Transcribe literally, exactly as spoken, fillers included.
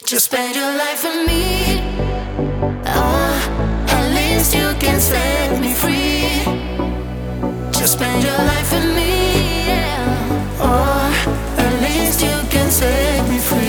Just spend your life with me. Oh, at least you can set me free. Just spend your life with me, yeah. Oh, at least you can set me free.